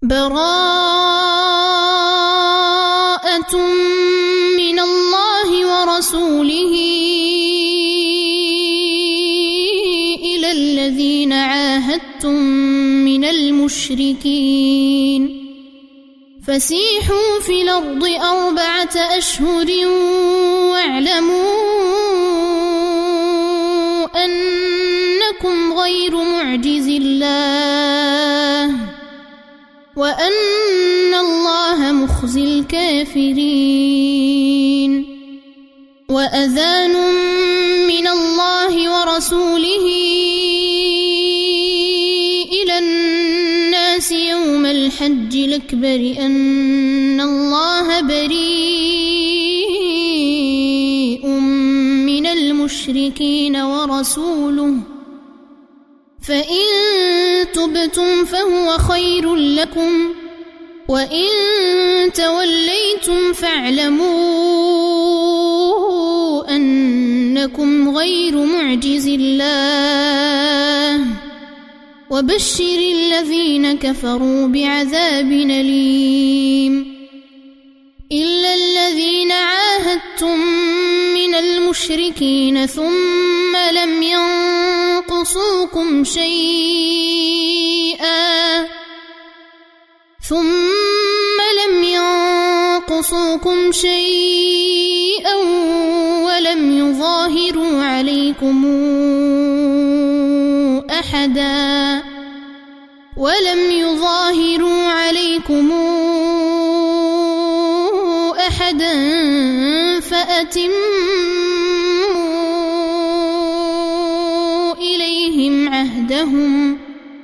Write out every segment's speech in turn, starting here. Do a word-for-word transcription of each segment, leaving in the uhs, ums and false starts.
براءة من الله ورسوله إلى الذين عاهدتم من المشركين فسيحوا في الأرض أربعة أشهر واعلموا أنكم غير معجز الله وأن الله مخزي الكافرين وأذان من الله ورسوله إلى الناس يوم الحج الأكبر أن الله بريء من المشركين ورسوله فإن تبتم فهو خير لكم وإن توليتم فاعلموا أنكم غير معجز الله وبشر الذين كفروا بعذاب أليم إلا الذين عاهدتم من المشركين ثم لم ينقصوكم شيئا ثم لم ينقصوكم شيئا ولم يظاهروا عليكم أحدا ولم يظاهروا عليكم أحدا فأتموا إليهم عهدهم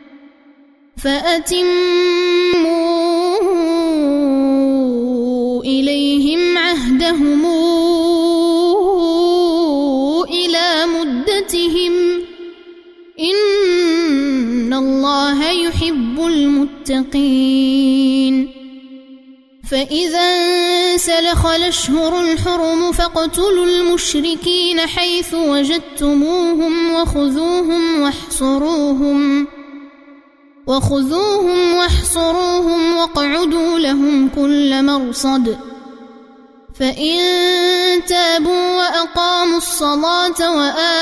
فأتموا إليهم عهدهم إلى مدتهم إن الله يحب المتقين فإذا انسلخ الأشهر الحرم فاقتلوا المشركين حيث وجدتموهم وخذوهم واحصروهم وخذوهم واحصروهم واقعدوا لهم كل مرصد فإن تابوا وأقاموا الصلاة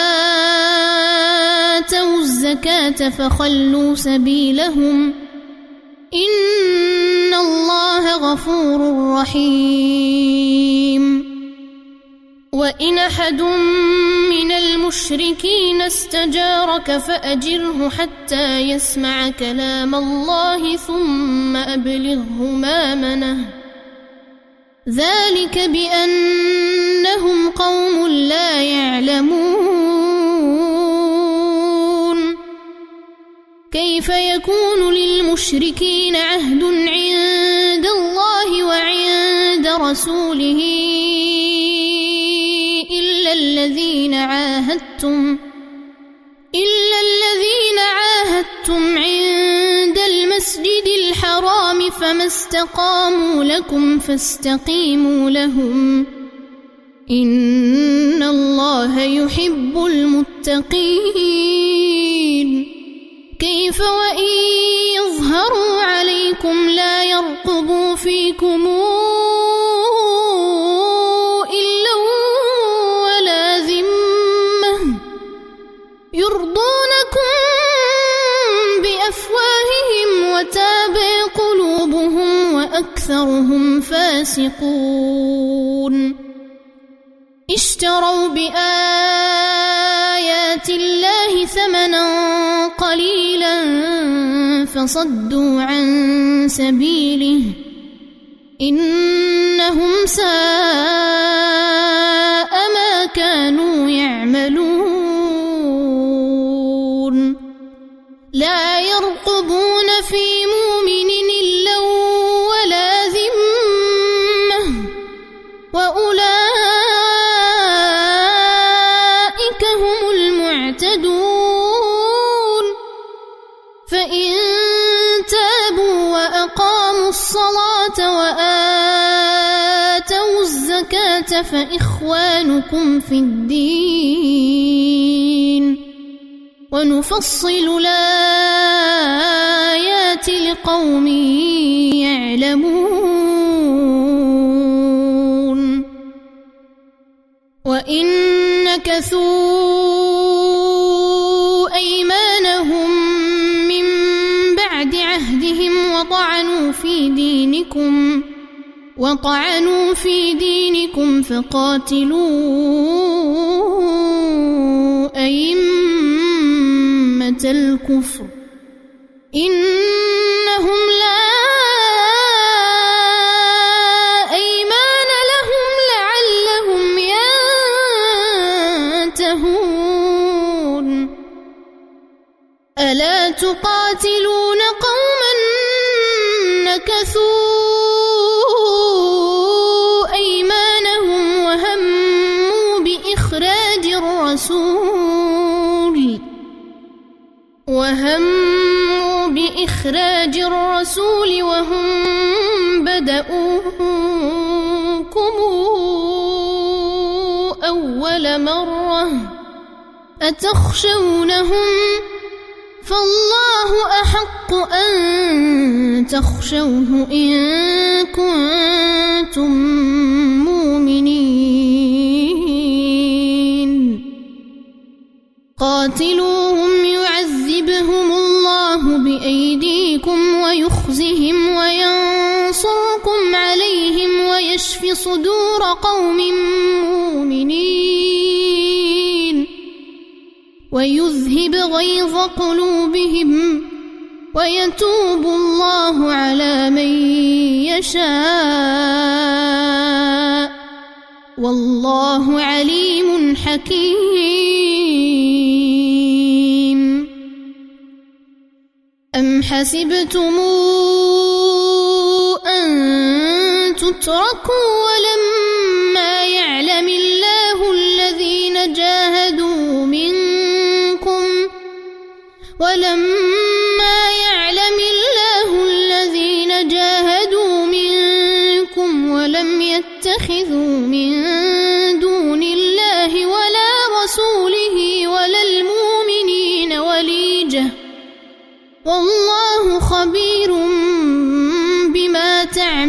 وآتوا الزكاة فخلوا سبيلهم إن الله غفور رحيم وإن أحد من المشركين استجارك فأجره حتى يسمع كلام الله ثم أبلغه مأمنه ذلك بأنهم قوم لا يعلمون كيف يكون للمشركين عهد عند الله وعند رسوله إلا الذين عاهدتم إلا الذين عاهدتم عند المسجد الحرام فما استقاموا لكم فاستقيموا لهم إن الله يحب المتقين كيف وإن يظهروا عليكم لا يرقبوا فيكم إلا ولا ذمة يرضونكم بأفواههم وتابى قلوبهم وأكثرهم فاسقون اشتروا بآيات الله ثمنا قليلا فصدوا عن سبيله إنهم ساء ما كانوا يعملون لا يرقبون في مؤمن إلا ولا ذمة وأولئك هم المعتدون فإن تابوا وأقاموا الصلاة وآتوا الزكاة فإخوانكم في الدين ونفصل الآيات لقوم يعلمون وإن نكثوا أيمانهم من بعد عهدهم وطعنوا في دينكم وطعنوا في دينكم فقاتلوا أئمة الكفر إنهم لا أيمان لهم لعلهم ينتهون ألا تقاتلون قوما نكثوا الرسول وهموا بإخراج الرسول وهم بدؤوكم أول مرة أتخشونهم فالله أحق أن تخشوه إن كنتم مؤمنين قاتلوهم يعذبهم الله بأيديكم ويخزهم وينصركم عليهم ويشف صدور قوم مؤمنين ويذهب غيظ قلوبهم ويتوب الله على من يشاء والله عليم حكيم أم حسبتم أن تتركوا ولما يعلم الله الذين جاهدوا منكم ولما يعلم الله الذين جاهدوا منكم ولم يتخذوا من دون الله ولا رسوله ولا المؤمنين وليجة والله خبير بما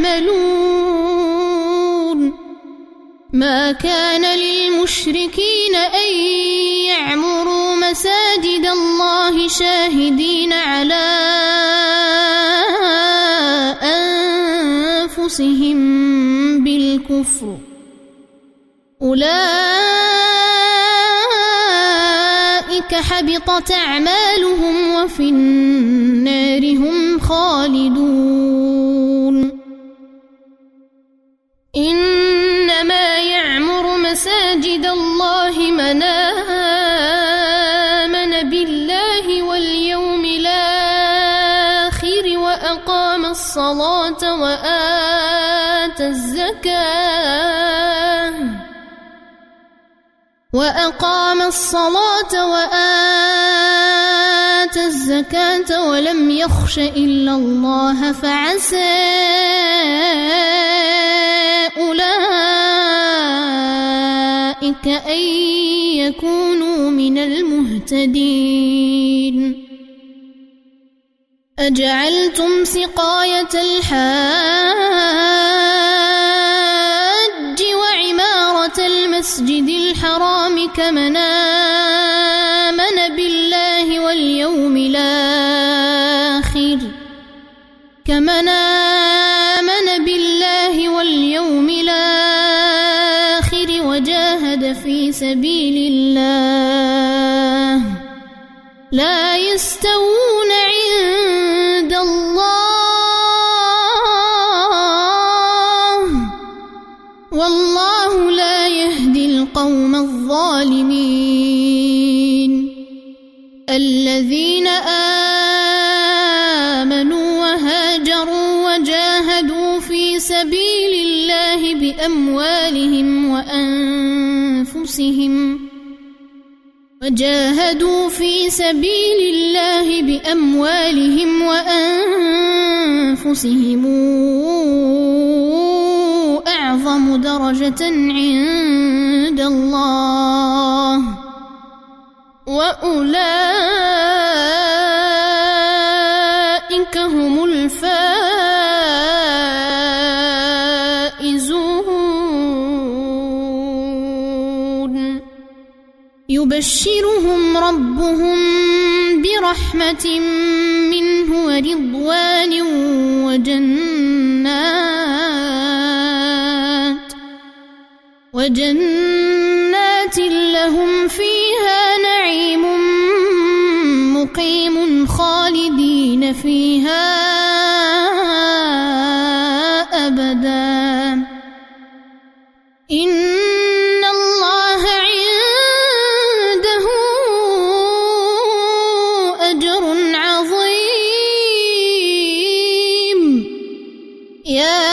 تعملون ما كان للمشركين أن يعمروا مساجد الله شاهدين على أنفسهم بالكفر أولئك حبطت أعمالهم وفي النار هم خالدون إنما يعمر مساجد الله من آمن بالله واليوم الآخر وأقام الصلاة وآتى الزكاة وأقام الصلاة وآتى الزكاة ولم يخش إلا الله فعسى أولئك أن يكونوا من المهتدين أجعلتم سقاية الحاج وعمارة المسجد الحرام كمن آمن بالله واليوم الآخر كمن آمن بالله واليوم الآخر وجاهد في سبيل الله لا يستوون عند الله والله لا يهدي القوم الظالمين الذين آمنوا وهاجروا وجاهدوا في سبيل الله بأموالهم وأنفسهم وجاهدوا في سبيل الله بأموالهم وأنفسهم أعظم درجة عند الله وأولئك هم الفائزون يبشرهم ربهم برحمة منه ورضوان وجنات وجنات لهم فيها نعيم مقيم خالدين فيها أبدا إن الله عنده أجر عظيم يا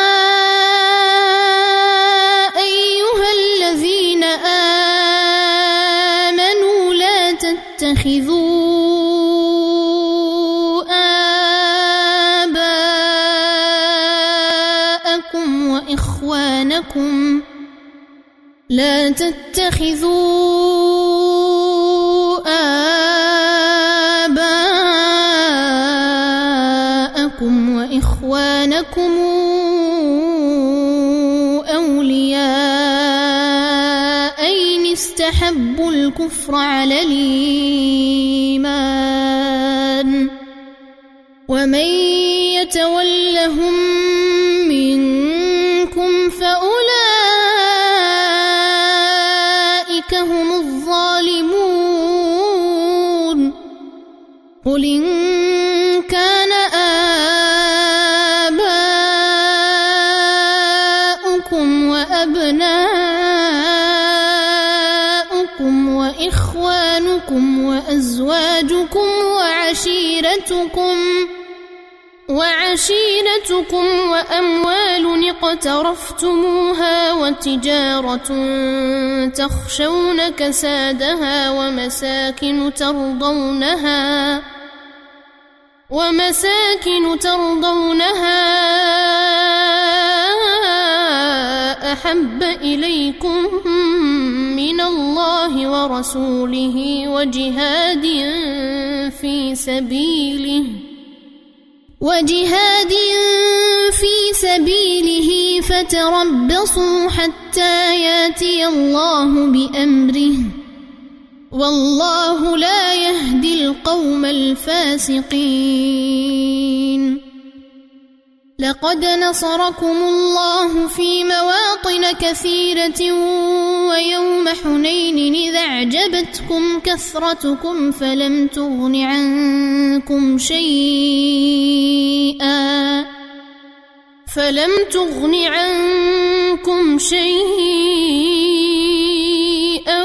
اتخذوا آباءكم وإخوانكم لا تتخذوا آباءكم وإخوانكم أولياء إن استحبوا الكفر على الإيمان ومن يتولهم منكم فأولئك هم الظالمون قل إن كان آباؤكم وأبناؤكم وإخوانكم وأزواجكم وعشيرتكم وعشيرتكم وأموال اقترفتموها وتجارة تخشون كسادها ومساكن ترضونها ومساكن ترضونها أحب إليكم من الله ورسوله وجهاد في سبيله وجهاد في سبيله فتربصوا حتى ياتي الله بأمره والله لا يهدي القوم الفاسقين لقد نصركم الله في مواطن كثيرة ويوم حنين إذ أعجبتكم كثرتكم فلم تغن عنكم شيئا فلم تغن عنكم شيئا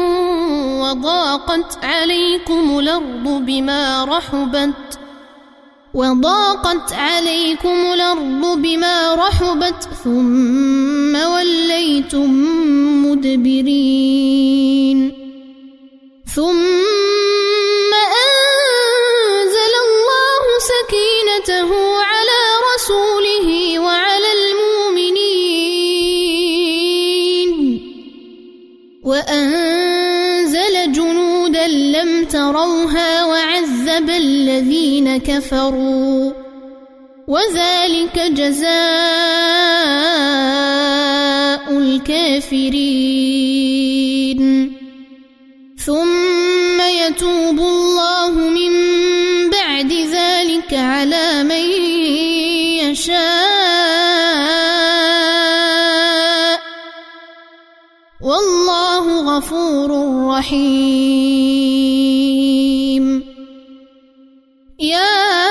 وضاقت عليكم الأرض بما رحبت وضاقت عليكم الأرض بما رحبت ثم وليتم مدبرين ثم أنزل الله سكينته على رسوله وعلى المؤمنين وأنزل جنودا لم تروها وعذب الذين كفروا وذلك جزاء الكافرين ثم يتوب الله من بعد ذلك على من يشاء والله غفور رحيم يا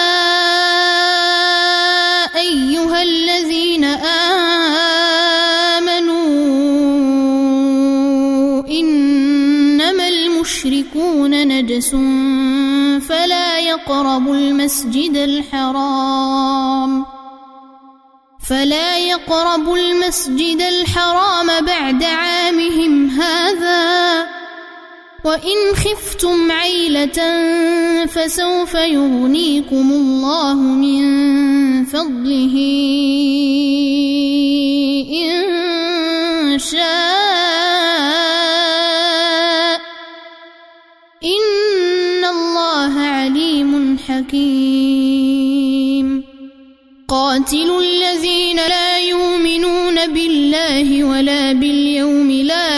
أيها الذين آمنوا إنما المشركون نجس فلا يقربوا المسجد الحرام فلا يقربوا المسجد الحرام بعد عامهم هذا وإن خفتم عيلة فسوف يغنيكم الله من فضله إن شاء حكيم قاتلوا الذين لا يؤمنون بالله ولا باليوم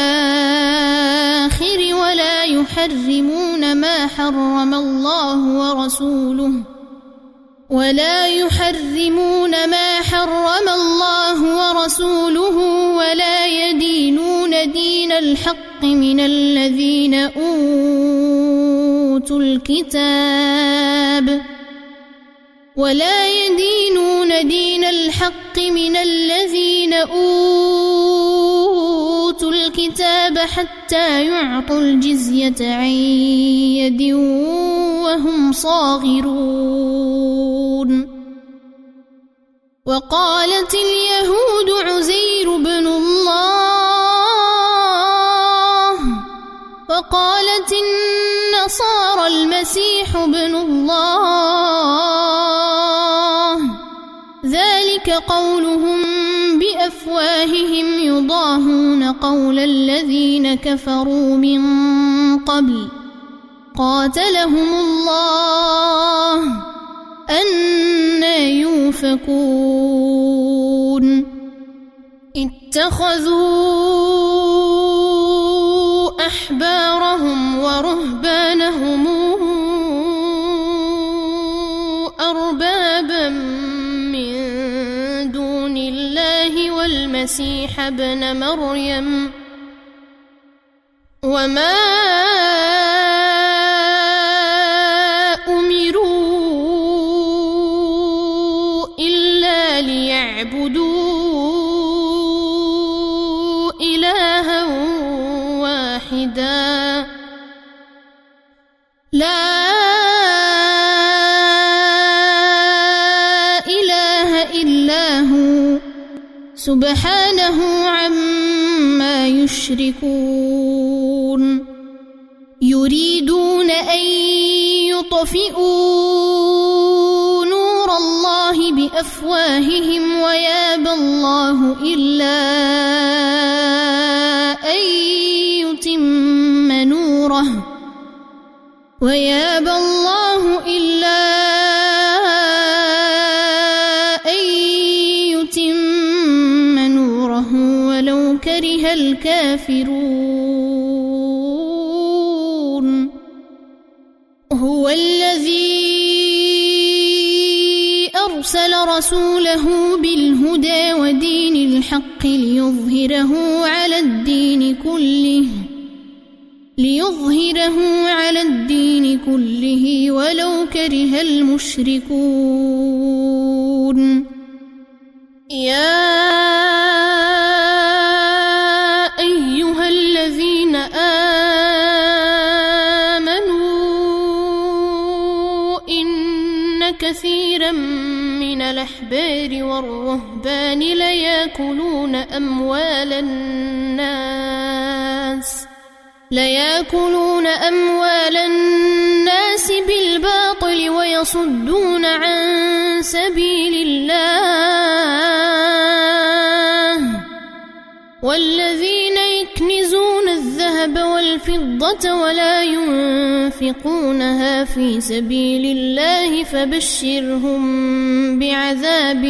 الآخر ولا يحرمون ما حرم الله ورسوله ولا يحرمون ما حرم الله ورسوله ولا يدينون دين الحق من الذين أوتوا الكتاب ولا يدينون دين الحق من الذين أوتوا الكتاب حتى يعطوا الجزية عن يد وهم صاغرون وقالت اليهود عزير بن الله وقالت النصارى المسيح بن الله ذلك قولهم بأفواههم يضاهون قول الذين كفروا من قبل قاتلهم الله أنى يؤفكون اتخذوا أحبارهم ورهبانهم أربابا من دون الله والمسيح ابن مريم وما أمروا إلا ليعبدوا إلها واحدا لا سبحانه عما يشركون يريدون أن يطفئوا نور الله بأفواههم ويابى الله إلا أن يتم نوره ويابى الله إلا ولو كره الكافرون هو الذي أرسل رسوله بالهدى ودين الحق ليظهره على الدين كله ليظهره على الدين كله ولو كره المشركون يا كثيرا من الأحبار والرهبان ليأكلون أموال الناس ليأكلون أموال الناس بالباطل ويصدون عن سبيل الله والذين يكنزون الذهب والفضة ولا ينفقونها في سبيل الله فبشرهم بعذاب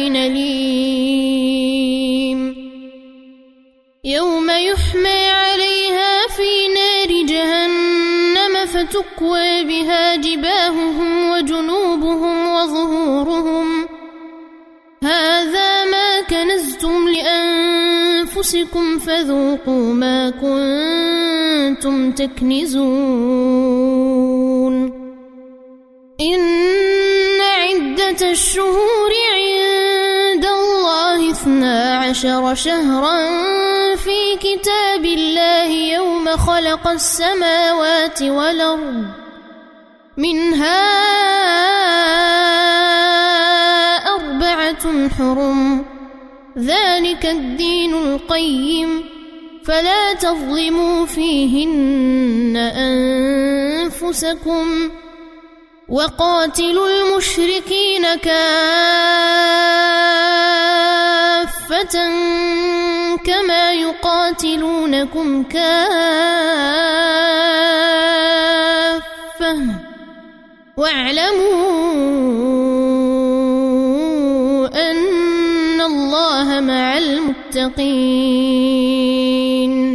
أليم يوم يحمى عليها في نار جهنم فتكوى بها جباههم وجنوبهم وظهورهم هذا ما كنزتم لأنفسكم فذوقوا ما كنتم تكنزون إن عدة الشهور عند الله اثنا عشر شهرا في كتاب الله يوم خلق السماوات والأرض منها أربعة حرم ذلك الدين القيم فلا تظلموا فيهن أنفسكم وقاتلوا المشركين كافة كما يقاتلونكم كافة واعلموا أن الله مع المتقين.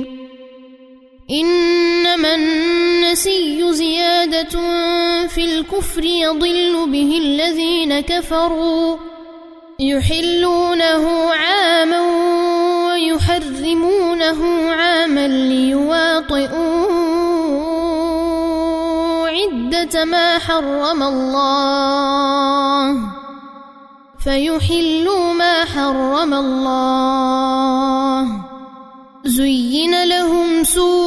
إنما النسي زيادة في الكفر يضل به الذين كفروا يحلونه عاما ويحرمونه عاما ليواطئوا عدة ما حرم الله فيحلوا ما حرم الله. زين لهم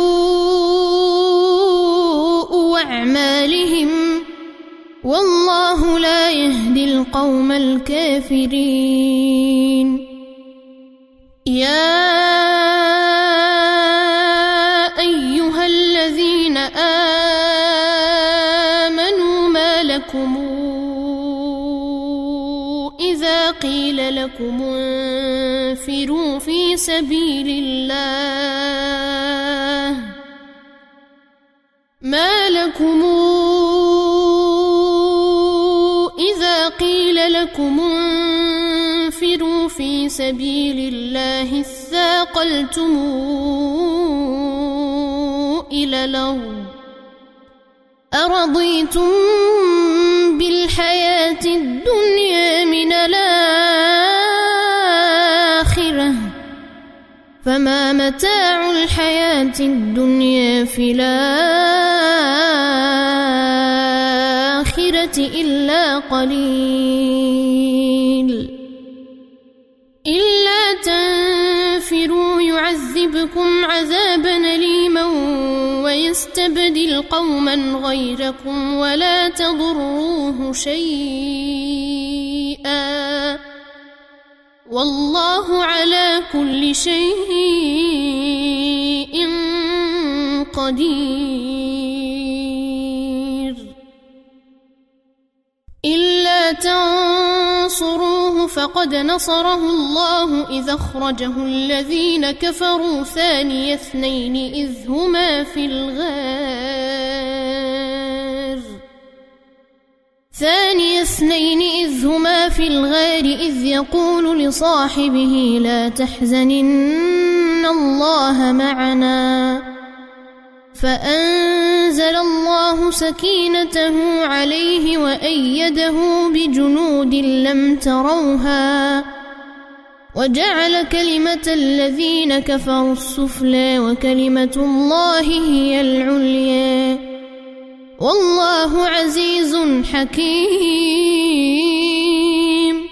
سوء أعمالهم والله لا يهدي القوم الكافرين. يا أيها الذين آمنوا ما لكم إذا قيل لكم انفروا في سبيل الله ما لكم إذا قيل لكم انفروا في سبيل الله اثاقلتم إلى الأرض أرضيتم بالحياة الدنيا من الآخرة فما متاع الحياة الدنيا في الآخرة إلا قليل. إلا تنفروا يعذبكم عذابا أليما ويستبدل قوما غيركم ولا تضروه شيئا والله على كل شيء قدير. إلا تنصروه فقد نصره الله إذ أخرجه الذين كفروا ثاني اثنين إذ هما في الغار ثاني اثنين إذ هما في الغار إذ يقول لصاحبه لا تحزن إن الله معنا فأنزل الله سكينته عليه وأيده بجنود لم تروها وجعل كلمة الذين كفروا السفلى وكلمة الله هي العليا والله عزيز حكيم.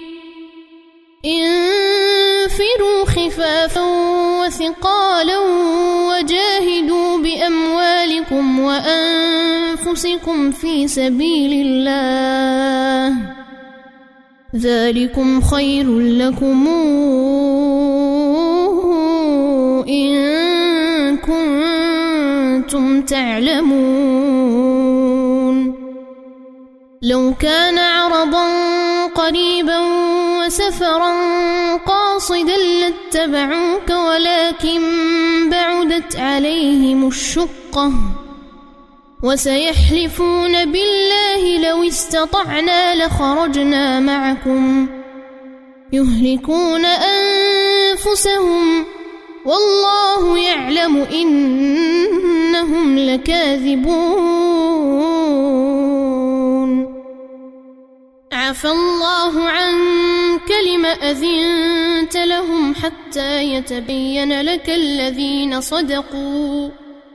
انفروا خفافا وثقالا وجاهدوا بأموالكم وأنفسكم في سبيل الله ذلكم خير لكم إن كنتم تعلمون. لو كان عرضا قريبا وسفرا قاصدا لاتبعوك ولكن بعدت عليهم الشقة وسيحلفون بالله لو استطعنا لخرجنا معكم يهلكون أنفسهم والله يعلم إنهم لكاذبون. عفى الله عنك لم أذنت لهم حتى يتبين لك الذين صدقوا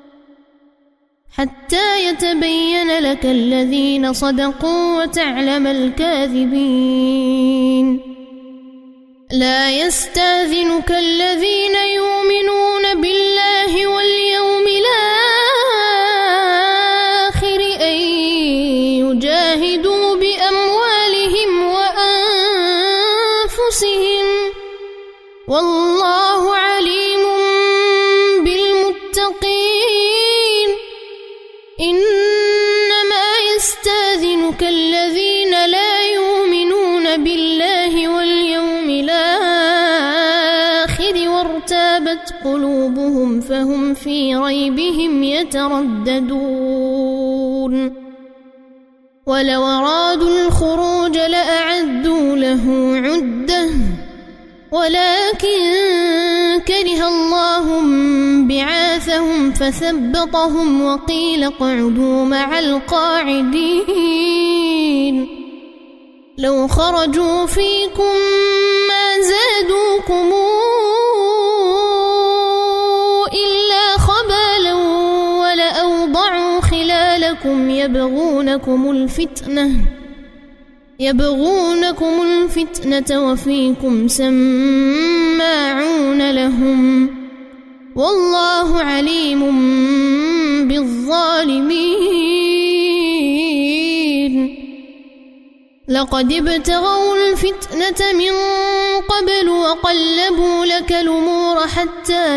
حتى يتبين لك الذين صدقوا وتعلم الكاذبين. لا يستأذنك الذين يؤمنون بالله واليوم الآخر أن يجاهدوا بأموالهم وأنفسهم والله عليم بالمتقين. إنما يستأذنك الذين لا يؤمنون بالله واليوم الآخر وارتابت قلوبهم فهم في ريبهم يترددون. ولو أرادوا الخروج لأعدوا له عدة ولكن كره الله بعاثهم فثبطهم وقيل اقعدوا مع القاعدين لو خرجوا فيكم ما زادوكم إلا خبالا ولأوضعوا خلالكم يبغونكم الفتنة يبغونكم الفتنة وفيكم سماعون لهم والله عليم بالظالمين لقد ابتغوا الفتنة من قبل وقلبوا لك الأمور حتى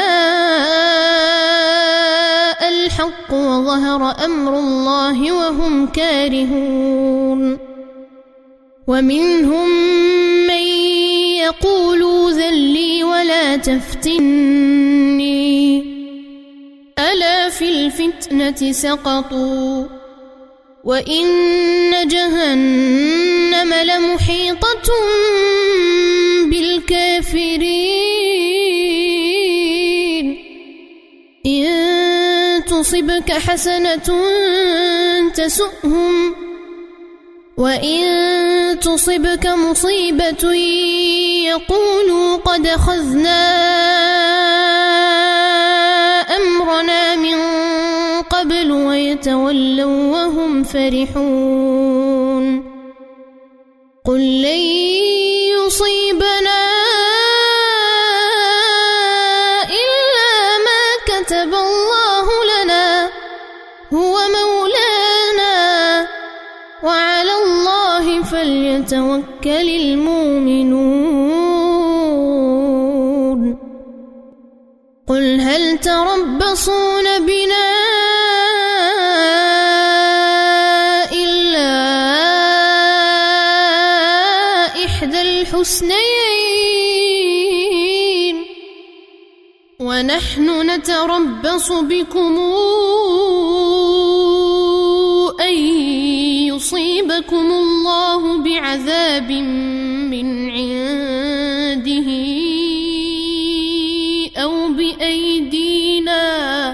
جاء الحق وظهر أمر الله وهم كارهون ومنهم من يقول ذلي ولا تفتني ألا في الفتنة سقطوا وإن جهنم لمحيطة بالكافرين إن تصبك حسنة تسؤهم وإن تصبك مصيبة يقولوا قد أخذنا أمرنا من قبل ويتولوا وهم فرحون قل لن يصيبنا إلا ما كتب الله لنا هو مولانا وعلى الله فليتوكل المؤمنون قل هل تربصون بنا إلا إحدى الحسنيين ونحن نتربص بكم أن يصيبكم الله بعذاب من عنده أو بأيدينا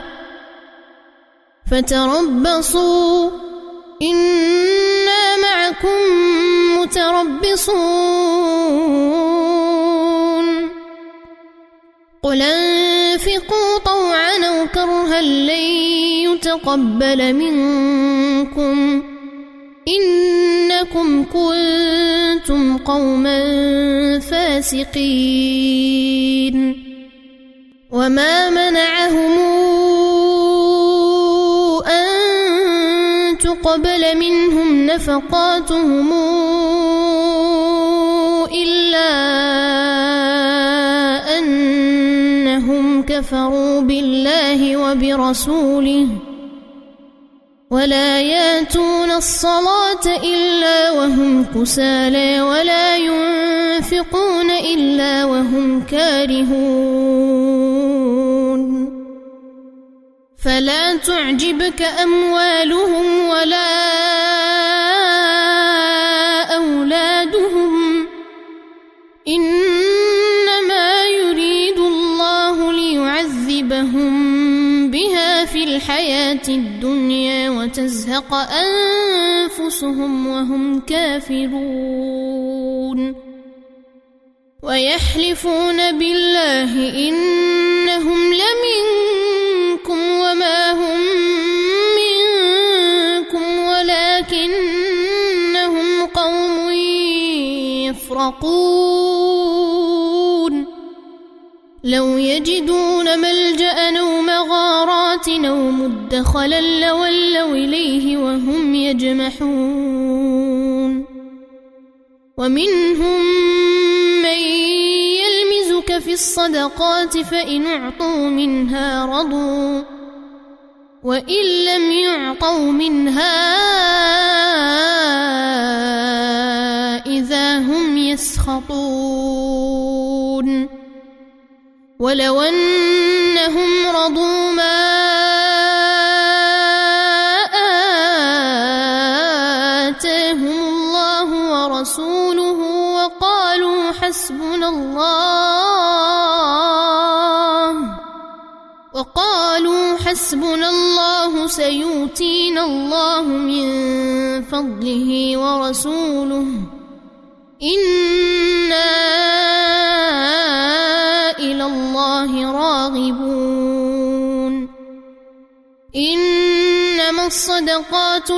فتربصوا إنا معكم متربصون قل انفقوا طوعا أو كرها لن يتقبل منكم إنكم كنتم قوما فاسقين وما منعهم أن تقبل منهم نفقاتهم إلا أنهم كفروا بالله وبرسوله ولا ياتون الصلاة إلا وهم كسالى ولا ينفقون إلا وهم كارهون فلا تعجبك أموالهم ولا أولادهم إنما يريد الله ليعذبهم بها في الحياة الدنيا وتزهق أنفسهم وهم كافرون ويحلفون بالله إنهم لمنكم وما هم منكم ولكنهم قوم يفرقون لو يجدون ملجأ أو مغارات أو مدخلا لولوا إليه وهم يجمحون ومنهم من يلمزك في الصدقات فإن أعطوا منها رضوا وإن لم يعطوا منها إذا هم يسخطون ولو أنهم رضوا ما حسبنا الله وقالوا حسبنا الله سيؤتينا الله من فضله ورسوله إنا إلى الله راغبون إنما الصدقات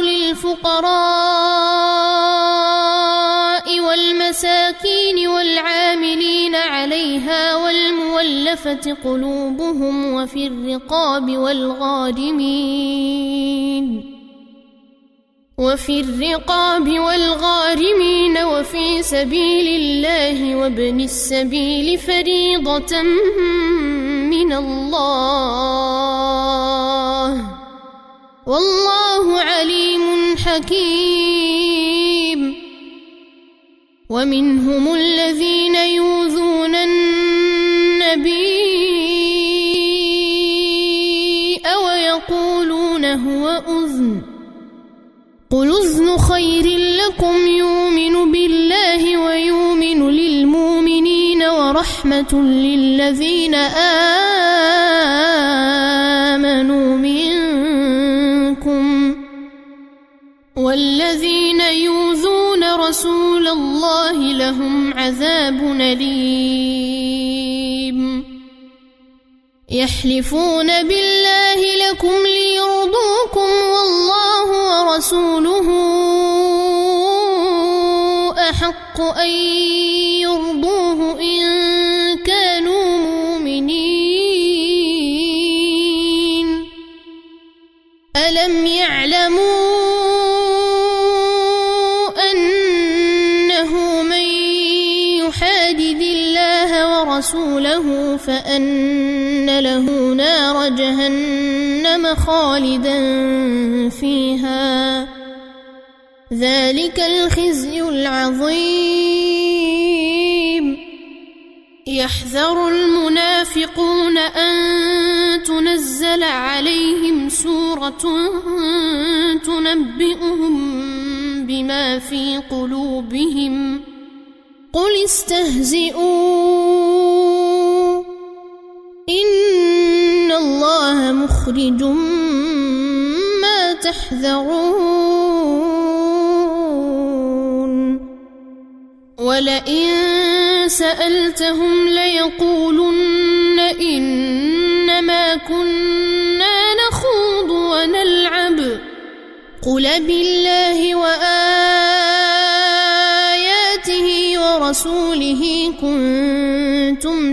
للفقراء والمساكين والعاملين عليها والمولفة قلوبهم وفي الرقاب والغارمين وفي الرقاب والغارمين وفي سبيل الله وابن السبيل فريضة من الله والله عليم حكيم ومنهم الذين يؤذون النبي ويقولون هو أذن قل أذن خير لكم يؤمن بالله ويؤمن للمؤمنين ورحمة للذين آمنوا منكم والذين يؤذون رسول الله لهم عذاب أليم يحلفون بالله لكم ليرضوكم والله ورسوله أحق أن يرضوه إن كانوا مؤمنين ألم يعلموا أنه من يحادد الله ورسوله فأن له نار جهنم خالدا فيها ذلك الخزي العظيم يحذر المنافقون أن تنزل عليهم سورة تنبئهم بما في قلوبهم قل استهزئوا إن الله مخرج ما تحذرون ولئن سألتهم ليقولن إنما كنا نخوض ونلعب قل بالله وآياته ورسوله كنتم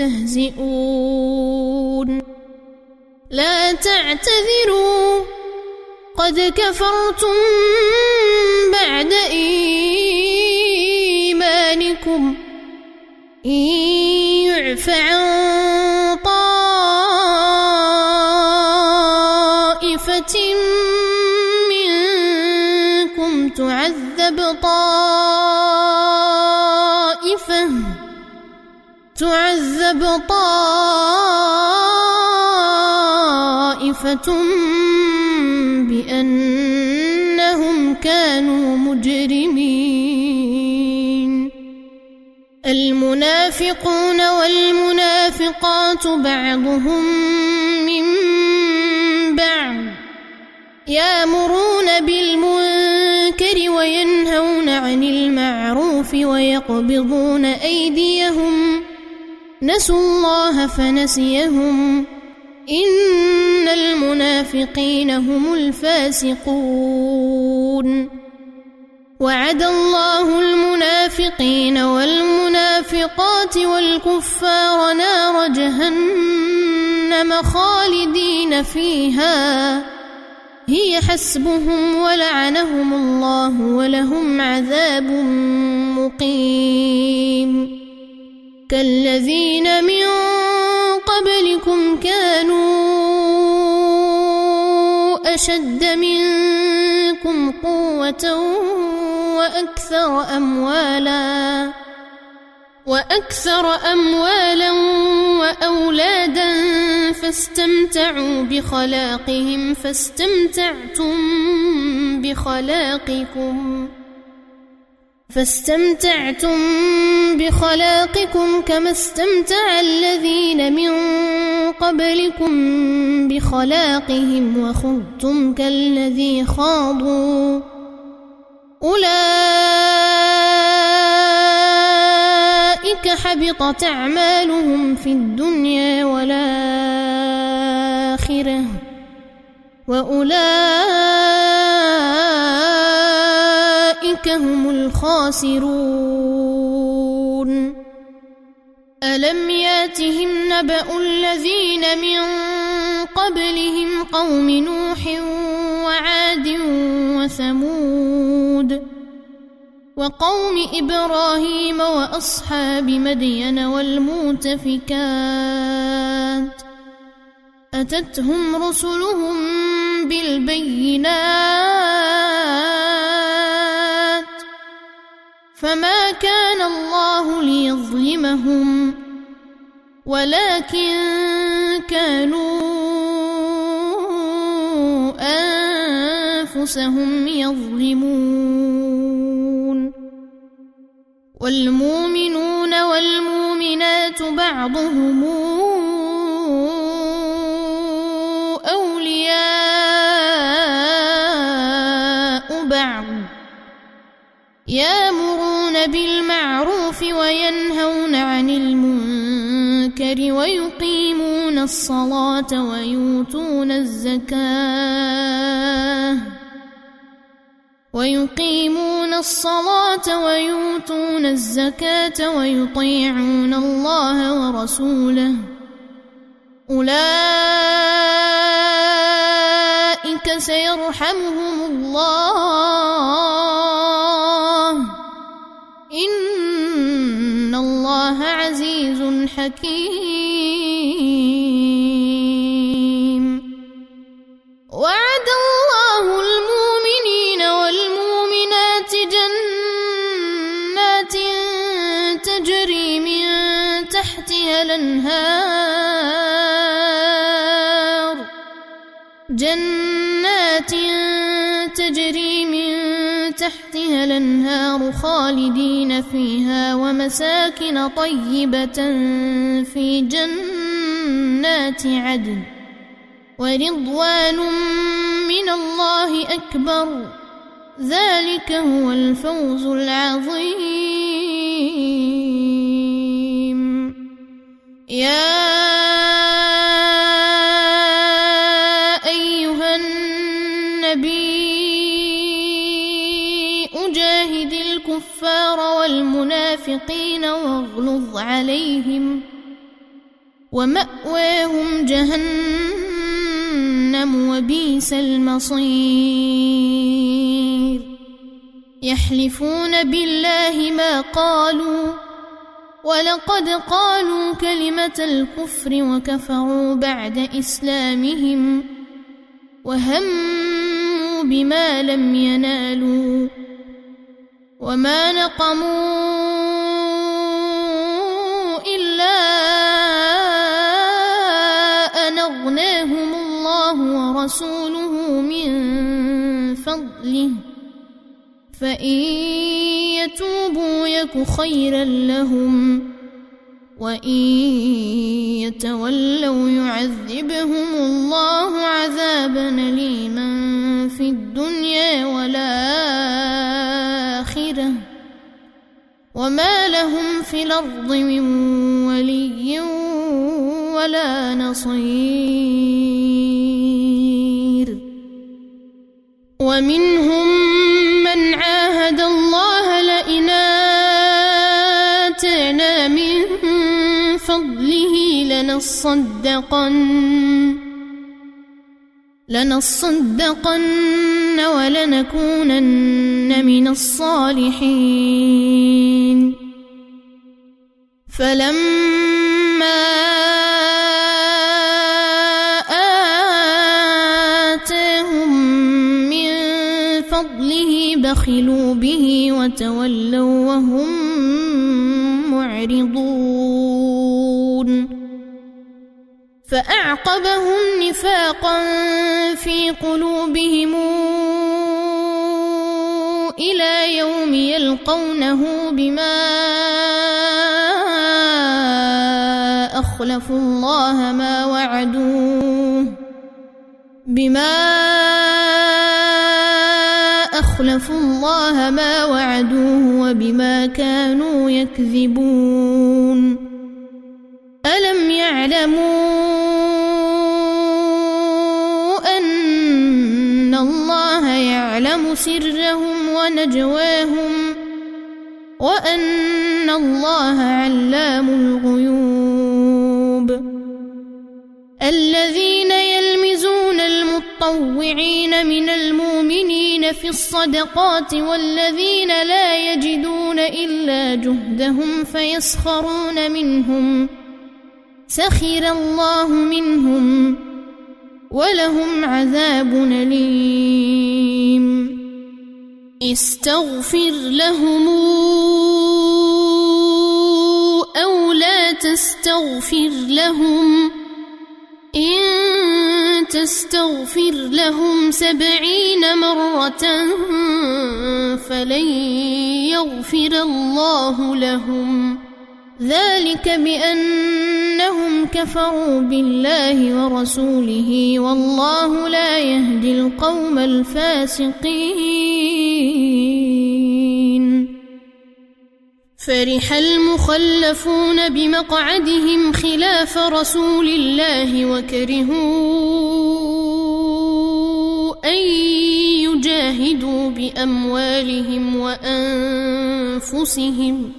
تستهزئون لا تعتذروا قد كفرتم بعد إيمانكم إن يعف عن طائفة منكم تعذب طائفة تعذب طائفة بأنهم كانوا مجرمين المنافقون والمنافقات بعضهم من بعض يأمرون بالمنكر وينهون عن المعروف ويقبضون أيديهم نسوا الله فنسيهم إن المنافقين هم الفاسقون وعد الله المنافقين والمنافقات والكفار نار جهنم خالدين فيها هي حسبهم ولعنهم الله ولهم عذاب مقيم كالذين من قبلكم كانوا أشد منكم قوة وأكثر أموالا وأكثر أموالا وأولادا فاستمتعوا بخلاقهم فاستمتعتم بخلاقكم فاستمتعتم بخلاقكم خلاقكم كما استمتع الذين من قبلكم بخلاقهم وخضتم كالذي خاضوا أولئك حبطت أعمالهم في الدنيا والآخرة وأولئك هم الخاسرون. ألم ياتهم نبأ الذين من قبلهم قوم نوح وعاد وثمود وقوم إبراهيم وأصحاب مدين والمؤتفكات أتتهم رسلهم بالبينات فما كان الله ليظلمهم ولكن كانوا أنفسهم يظلمون. والمؤمنون والمؤمنات بعضهم أولياء بعض يأمرون بالمعروف وينهون عن المنكر ويقيمون الصلاة ويؤتون الزكاة ويقيمون الصلاة ويؤتون الزكاة ويطيعون الله ورسوله أولئك سيرحمهم الله إن الله عزيز حكيم. وعد الله المؤمنين والمؤمنات جنات تجري من تحتها الأنهار جنات تجري من تحتها الأنهار خالدين فيها ومساكن طيبة في جنات عدن ورضوان من الله أكبر ذلك هو الفوز العظيم. يا أيها النبي أجاهد الكفار والمنافقين واغلظ عليهم ومأواهم جهنم وبئس المصير. يحلفون بالله ما قالوا ولقد قالوا كلمة الكفر وكفروا بعد إسلامهم وهموا بما لم ينالوا وما نقموا إلا أن أغناهم الله ورسوله من فضله فإن يتوبوا يك خيرا لهم وإن يتولوا يعذبهم الله عذابا أليما في الدنيا والآخرة وما لهم في الأرض من ولي ولا نصير. ومنهم من عاهد الله لئن آتانا من فضله لنصدقن لنصدقن ولنكونن من الصالحين. فلما آتاهم من فضله بخلوا به وتولوا وهم معرضون. فأعقبهم نفاقا في قلوبهم إلى يوم يلقونه بما أخلفوا الله ما وعدوه بما أخلفوا الله ما وعدوه وبما كانوا يكذبون ألم يعلموا أن الله يعلم سرهم ونجواهم وأن الله علام الغيوب الذين يلمزون المطوعين من المؤمنين في الصدقات والذين لا يجدون إلا جهدهم فيسخرون منهم سخر الله منهم ولهم عذاب أليم استغفر لهم أو لا تستغفر لهم إن تستغفر لهم سبعين مرة فلن يغفر الله لهم ذلك بأنهم كفروا بالله ورسوله والله لا يهدي القوم الفاسقين فرح المخلفون بمقعدهم خلاف رسول الله وكرهوا أن يجاهدوا بأموالهم وأنفسهم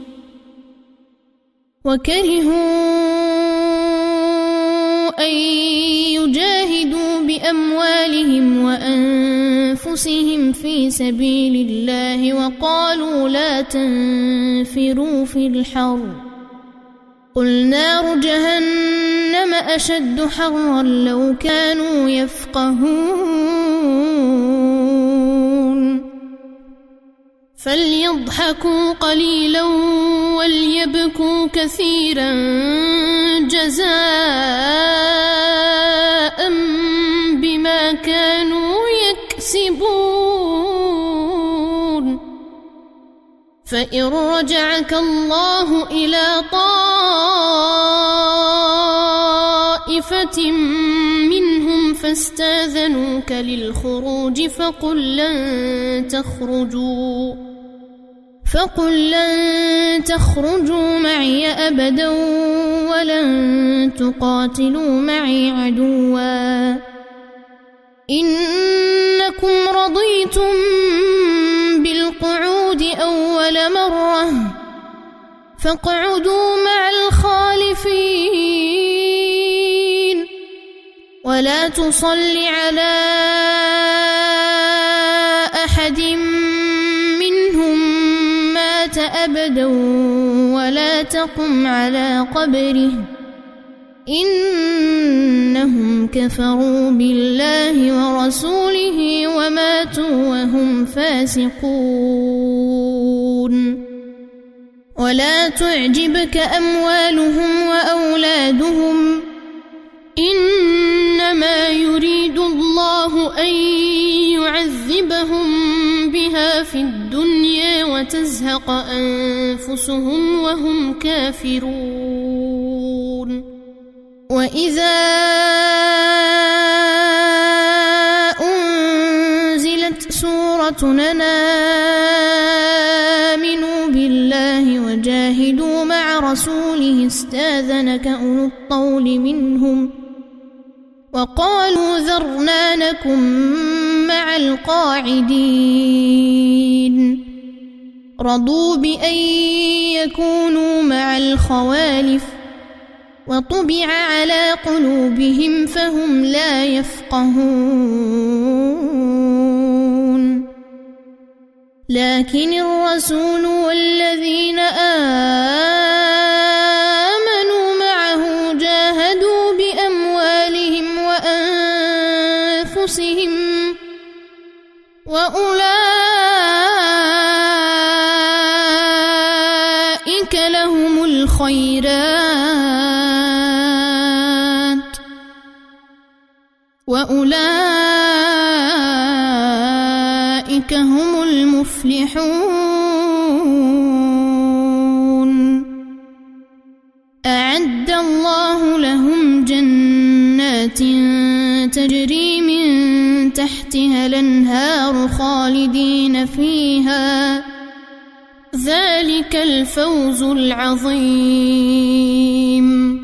وكرهوا أن يجاهدوا بأموالهم وأنفسهم في سبيل الله وقالوا لا تنفروا في الحر قل نار جهنم أشد حرا لو كانوا يفقهون فليضحكوا قليلا وليبكوا كثيرا جزاء بما كانوا يكسبون فإن رجعك الله إلى طائفة منهم فاستاذنوك للخروج فقل لن تخرجوا فقل لن تخرجوا معي أبدا ولن تقاتلوا معي عدوا إنكم رضيتم بالقعود أول مرة فاقعدوا مع الخالفين ولا تصل على أحد أبدا ولا تقم على قبره إنهم كفروا بالله ورسوله وماتوا وهم فاسقون ولا تعجبك أموالهم وأولادهم إنما يريد الله أن يعذبهم بها في الدنيا وتزهق أنفسهم وهم كافرون وإذا أنزلت سورة أن آمنوا بالله وجاهدوا مع رسوله استاذنك أولو الطول منهم وقالوا ذرنا نكن مع القاعدين رضوا بأن يكونوا مع الخوالف وطبع على قلوبهم فهم لا يفقهون لكن الرسول والذين آمنوا معه جاهدوا بأموالهم وأنفسهم وأولئك لهم الخيرات وأولئك هم المفلحون. أعد الله لهم جنات تجري من تحتها الأنهار خالدين فيها ذلك الفوز العظيم.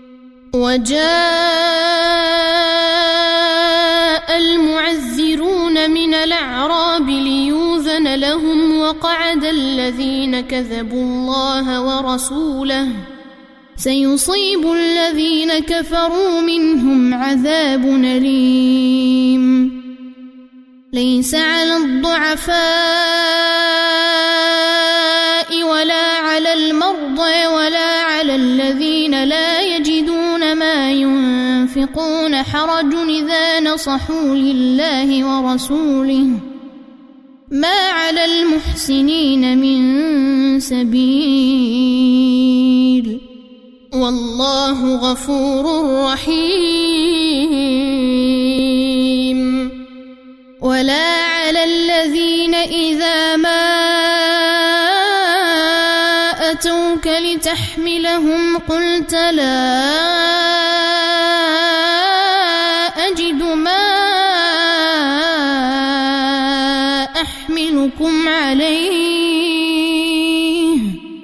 وجاء المعذرون من الأعراب ليؤذن لهم وقعد الذين كذبوا الله ورسوله سيصيب الذين كفروا منهم عذاب أليم. ليس على الضعفاء ولا على المرضى ولا على الذين لا يجدون ما ينفقون حرج إذا نصحوا لله ورسوله ما على المحسنين من سبيل والله غفور رحيم. ولا على الذين إذا ما أتوك لتحملهم قلت لا أجد ما أحملكم عليه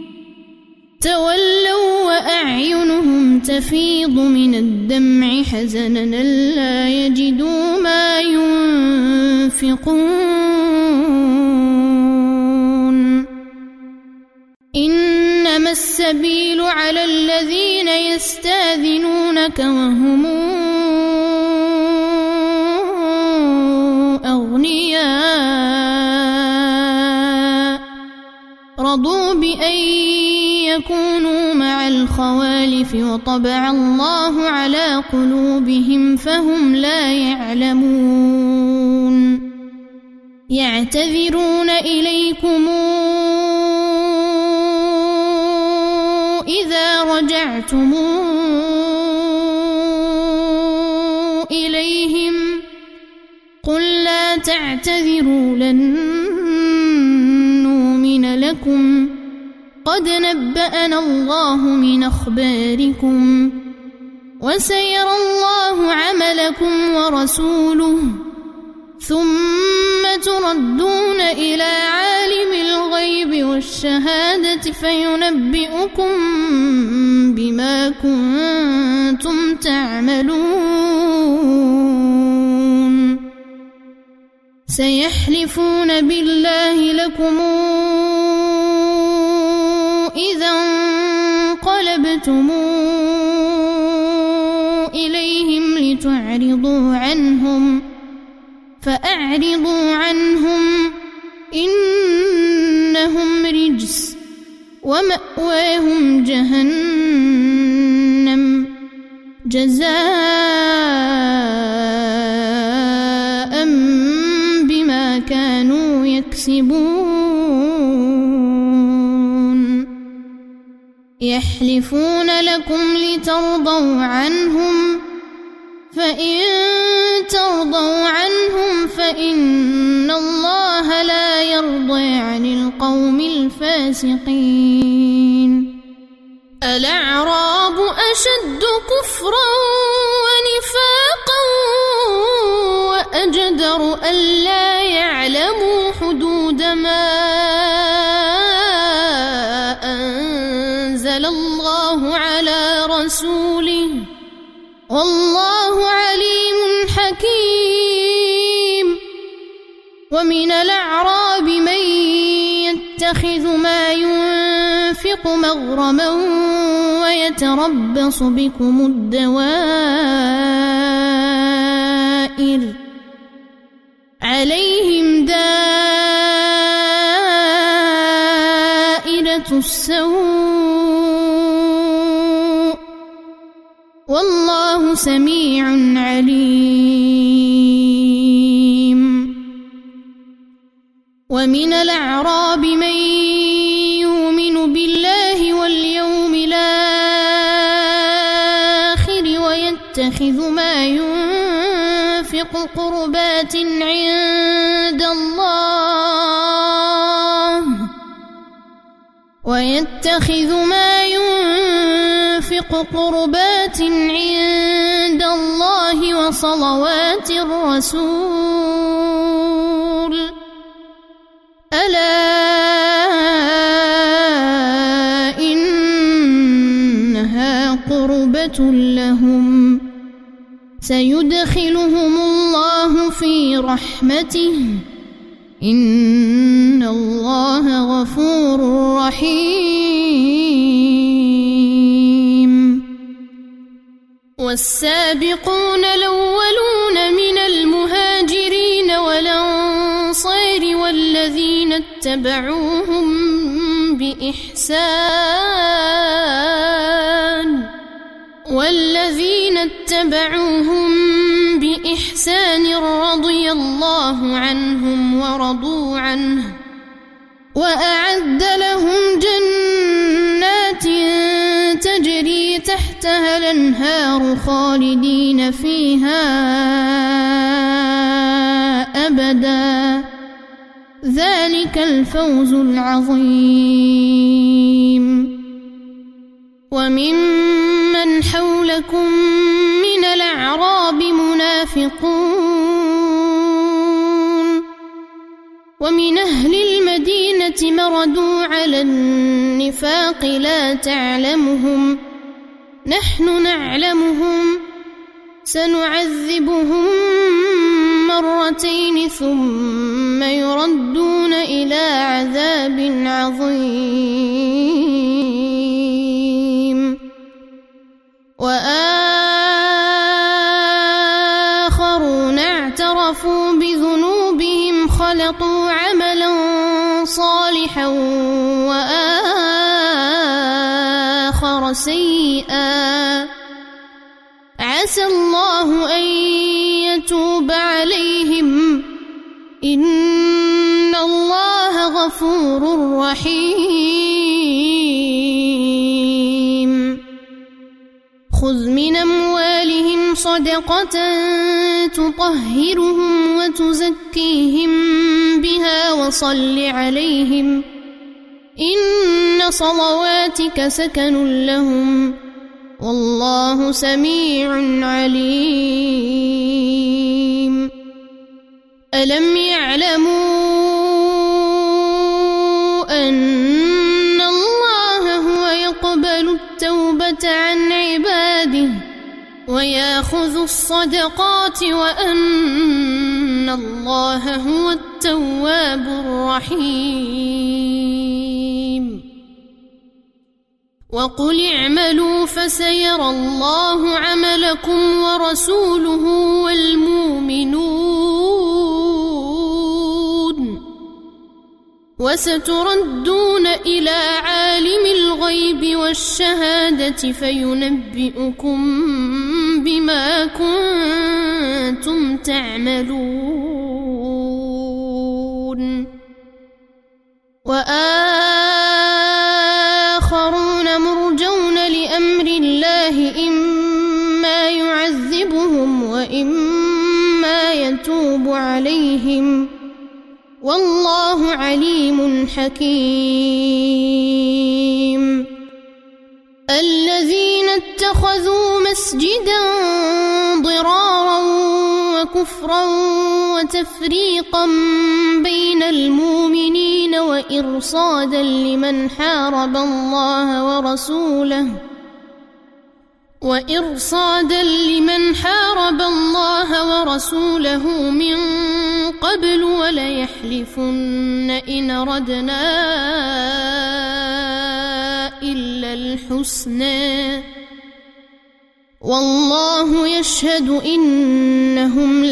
تولوا وأعينهم تفيض من الدمع حزنا ألا يجدوا ما ينفقون. إنما السبيل على الذين يستاذنونك وهم أغنياء رضوا بأن يكونوا مع الخوالف وطبع الله على قلوبهم فهم لا يعلمون. يعتذرون إليكم إذا رجعتم إليهم قل لا تعتذروا لن نؤمن لكم قد نبأنا الله من أخباركم وسيرى الله عملكم ورسوله ثم تردون إلى عالم الغيب والشهادة فينبئكم بما كنتم تعملون. سيحلفون بالله لكم إذا انقلبتم إليهم لتعرضوا عنهم فأعرضوا عنهم إنهم رجس ومأواهم جهنم جزاء بما كانوا يكسبون. يحلفون لكم لترضوا عنهم فإن ترضوا عنهم فإن الله لا يرضى عن القوم الفاسقين. الأعراب أشد كفرا ونفاقا وأجدر ألا يعلموا حدود ما أنزل الله على رسوله والله عليم حكيم. ومن الأعراب من يتخذ ما ينفق مغرما ويتربص بكم الدوائر عليهم دائرة السوء والله سميع عليم. ومن الأعراب من يؤمن بالله واليوم الآخر ويتخذ ما ينفق قربات عند الله ويتخذ ما ينفق سابق قربات عند الله وصلوات الرسول ألا إنها قربة لهم سيدخلهم الله في رحمته إن الله غفور رحيم والسابقون الأولون من المهاجرين والأنصار والذين اتبعوهم بإحسان والذين اتبعوهم بإحسان رضي الله عنهم ورضوا عنه وأعد لهم جنات تجري تحتها الأنهار خالدين فيها أبدا ذلك الفوز العظيم وممن حولكم من الأعراب منافقون ومن أهل المدينة مردوا على النفاق لا تعلمهم نحن نعلمهم سنعذبهم مرتين ثم يردون إلى عذاب عظيم وآخرون اعترفوا بذنوبهم خلطوا عملا صالحا وآخر سيئا عسى الله أن يتوب عليهم إن الله غفور رحيم خذ من أموالهم صدقة تطهرهم وتزكيهم بها وصل عليهم إن صلواتك سكن لهم والله سميع عليم ألم يعلموا أن الله هو يقبل التوبة عن عباده ويأخذ الصدقات وأن الله هو التواب الرحيم وقل اعملوا فسيرى الله عملكم ورسوله والمؤمنون وستردون إلى عالم الغيب والشهادة فينبئكم بما كنتم تعملون وآخرون مرجون لأمر الله إما يعذبهم وإما يتوب عليهم والله عليم حكيم الذين اتخذوا مسجدا ضرارا وكفرا وتفريقا بين المؤمنين وإرصادا لمن حارب الله ورسوله وإرصادا لمن حارب الله ورسوله من قبل وليحلفن إن أردنا إلا الحسنى والله يشهد إنهم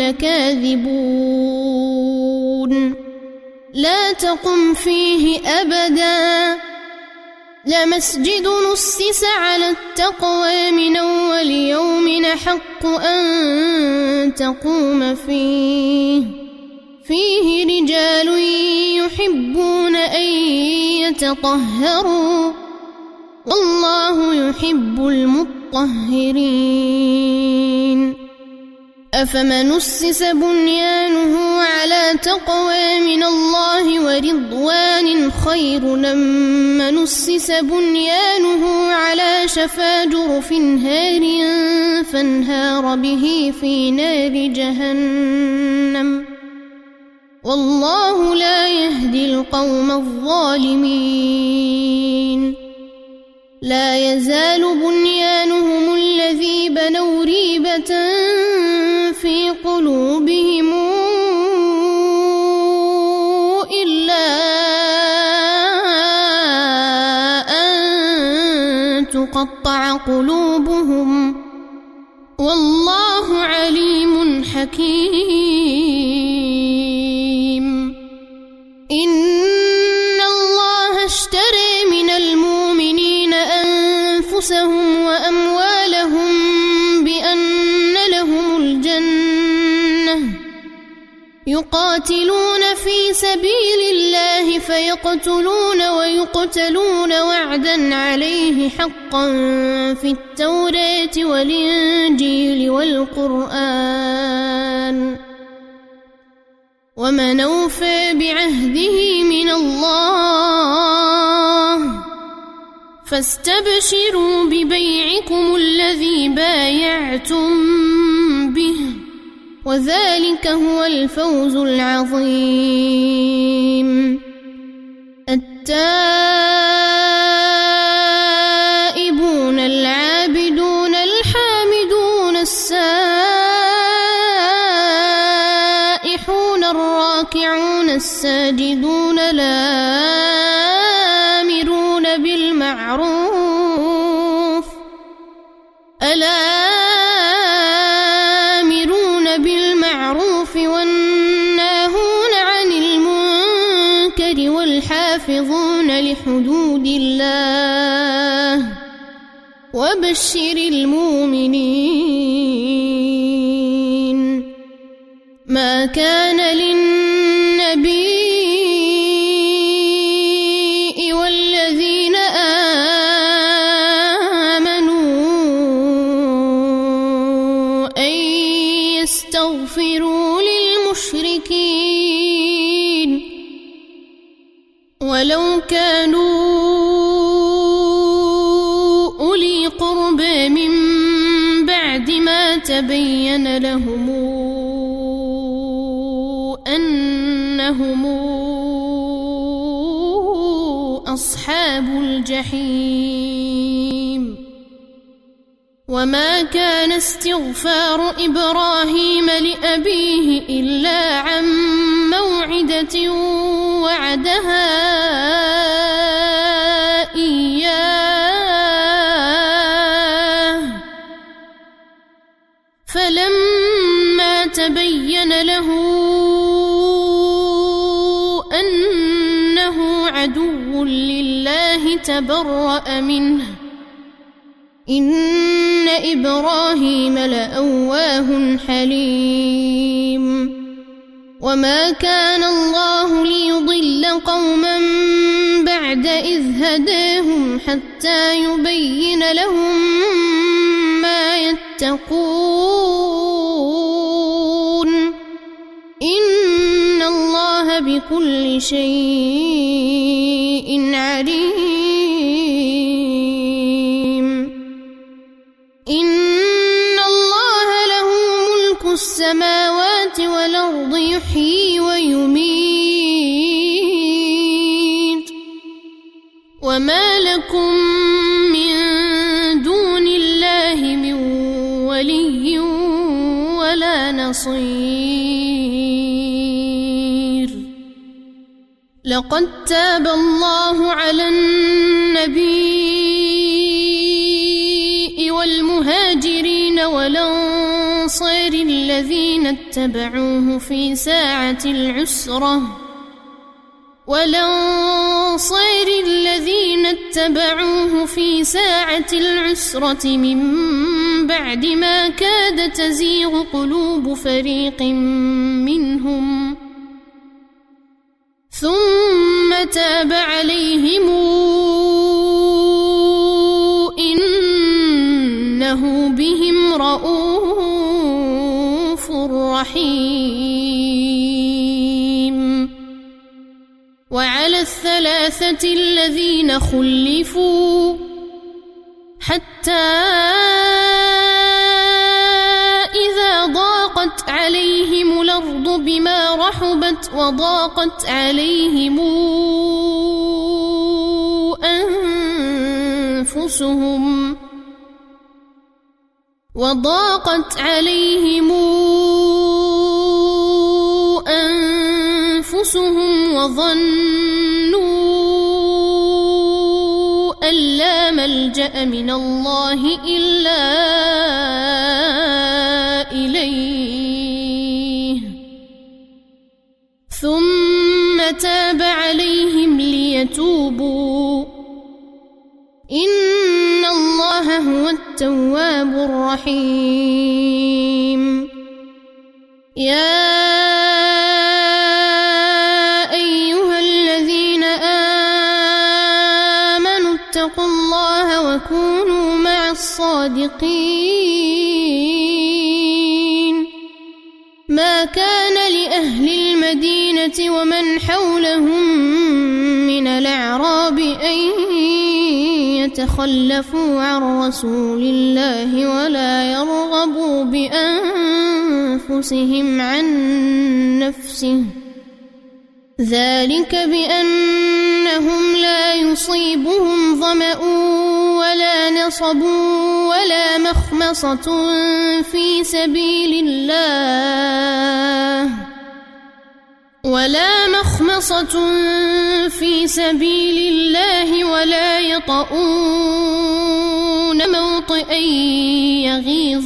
لكاذبون لا تقم فيه أبدا لمسجد نسس على التقوى من أول يوم حق أن تقوم فيه فيه رجال يحبون أن يتطهروا والله يحب المطهرين أفمن أسس بنيانه على تقوى من الله ورضوان خير أم من أسس بنيانه على شفا جرف هار فانهار به في نار جهنم والله لا يهدي القوم الظالمين لا يزال بنيانهم الذي بنوا ريبة في قلوبهم إلا أن تقطع قلوبهم والله عليم حكيم إن الله اشترى من المؤمنين أنفسهم وأموالهم بأن لهم الجنة يقاتلون في سبيل الله فيقتلون ويقتلون وعدا عليه حقا في التوراة والإنجيل والقرآن ومن أوفى بعهده من الله فاستبشروا ببيعكم الذي بايعتم به وذلك هو الفوز العظيم التائبون العابدون الحامدون السائحون الراكعون الساجدون الآمرون بالمعروف الآمرون بالمعروف والناهون عن المنكر والحافظون لحدود الله وبشر المؤمنين ما كان للنبي والذين آمنوا أن يستغفروا للمشركين ولو كانوا أولي قربى من بعد ما تبين لهم أنهم أصحاب الجحيم وما كان استغفار إبراهيم لأبيه إلا عن موعدة وعدها إياه فلما تبين له أنه عدو لله تبرأ منه إن إبراهيم لأواه حليم وما كان الله ليضل قوما بعد إذ هداهم حتى يبين لهم ما يتقون إن الله بكل شيء عليم إن الله له ملك السماوات والأرض يحيي ويميت وما لكم من دون الله من ولي ولا نصير لقد تاب الله على النبي والمهاجرين والأنصار الذين اتبعوه في ساعة العسرة والأنصار الذين اتبعوه في ساعة العسرة من بعد ما كاد تزيغ قلوب فريق منهم ثم تاب عليهم إنه بهم رءوف رحيم وعلى الثلاثة الذين خلفوا حتى إذا ضاقت عليهم الأرض بما رحبت وضاقت عليهم أنفسهم وضاقت عليهم أنفسهم وظنوا أن لا ملجأ من الله إلا إليه ثم تاب عليهم ليتوبوا إن الله هو التواب الرحيم يا أيها الذين آمنوا اتقوا الله وكونوا مع الصادقين ما كان لأهل المدينة ومن حولهم من الأعراب أن يتخلفوا عن رسول الله ولا يرغبوا بأنفسهم عن نفسه ذلك بأنهم لا يصيبهم ظمأ ولا نصب ولا مخمصة في سبيل الله ولا مخمصة في سبيل الله ولا يطؤون موطئا يغيظ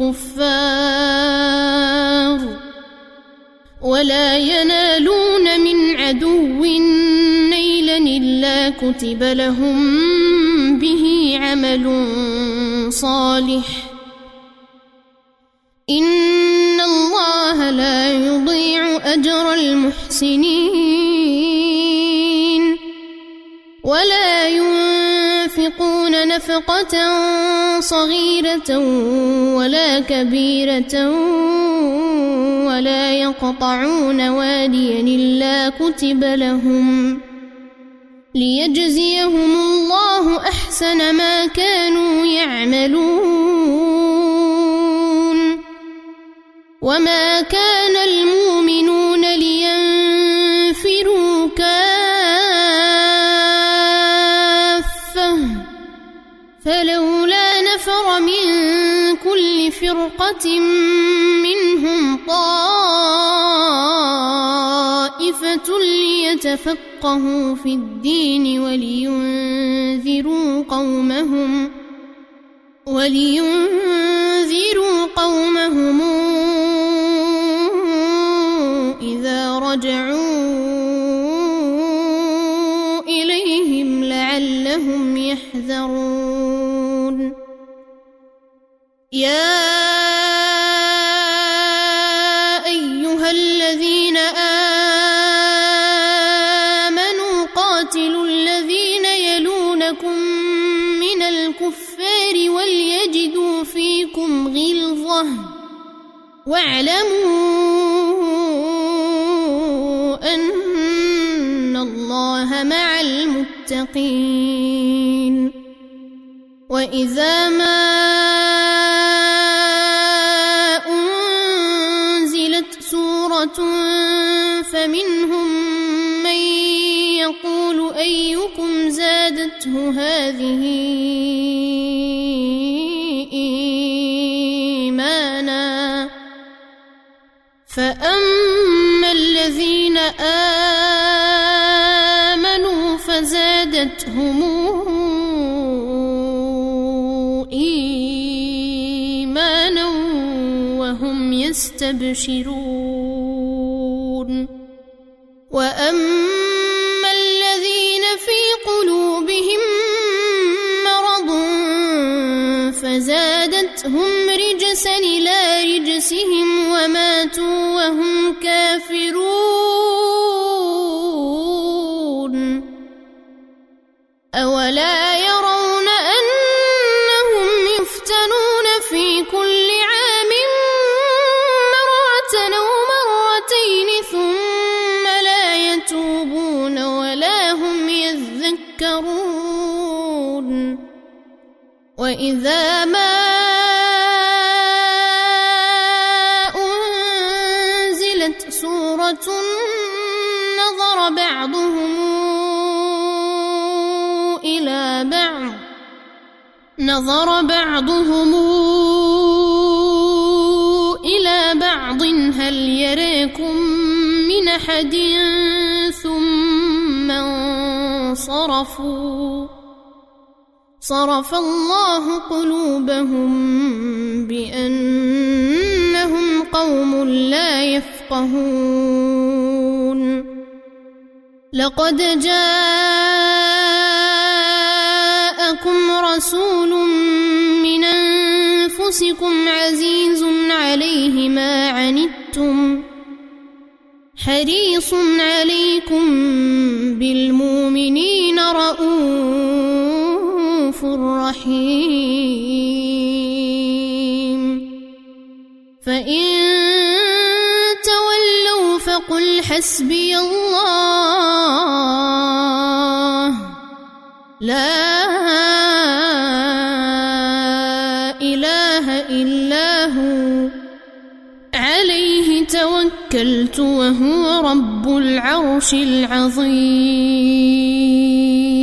الكفار ولا ينالون من عدو نيلا إلا كتب لهم به عمل صالح إن الله لا يضيع أجر المحسنين ولا ينفقون نفقة صغيرة ولا كبيرة ولا يقطعون واديا إلا كتب لهم ليجزيهم الله أحسن ما كانوا يعملون وما كان المؤمنون لينفروا كافة فلولا نفر من كل فرقة منهم طائفة ليتفقهوا في الدين ولينذروا قومهم ولينذروا قومهم إذا رجعوا إليهم لعلهم يحذرون يا أيها الذين آمنوا قاتلوا الذين يلونكم من الكفار وليجدوا فيكم غلظة واعلموا أن الله مع المتقين وإذا ما أنزلت سورة فمنهم من يقول أيكم زادته هذه إيمانا فأما الذين آمنوا فزادتهم إيمانا وهم يستبشرون وأما الذين في قلوبهم مرض فزادتهم رجسا إلى رجسهم وماتوا وهم كافرون أولا يرون أنهم يفتنون في كل عام مرة يتفكرون وإذا ما أنزلت سورة نظر بعضهم إلى بعض نظر بعضهم إلى بعض هل يراكم من أحد ثم انصرفوا صرف الله قلوبهم بأنهم قوم لا يفقهون لقد جاءكم رسول من أنفسكم عزيز عليه ما عنتم حريص عليكم بالمؤمنين رؤوف رحيم فإن تولوا فقل حسبي الله لا إله إلا هو عليه توكلت وهو رب العرش العظيم.